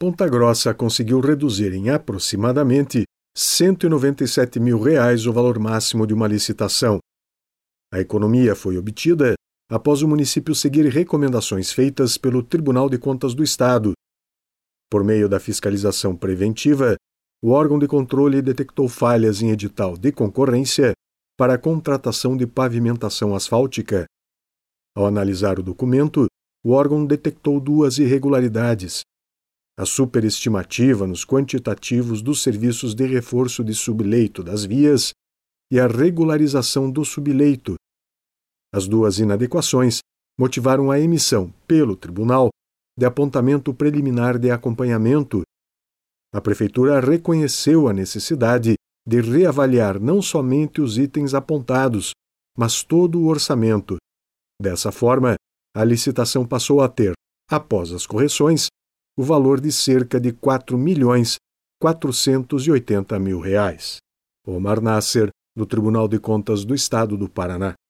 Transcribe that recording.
Ponta Grossa conseguiu reduzir em aproximadamente R$ 197 mil o valor máximo de uma licitação. A economia foi obtida após o município seguir recomendações feitas pelo Tribunal de Contas do Estado. Por meio da fiscalização preventiva, o órgão de controle detectou falhas em edital de concorrência para a contratação de pavimentação asfáltica. Ao analisar o documento, o órgão detectou duas irregularidades: a superestimativa nos quantitativos dos serviços de reforço de subleito das vias e a regularização do subleito. As duas inadequações motivaram a emissão, pelo tribunal, de apontamento preliminar de acompanhamento. A Prefeitura reconheceu a necessidade de reavaliar não somente os itens apontados, mas todo o orçamento. Dessa forma, a licitação passou a ter, após as correções, o valor de cerca de R$ 4.480.000. Omar Nasser, do Tribunal de Contas do Estado do Paraná.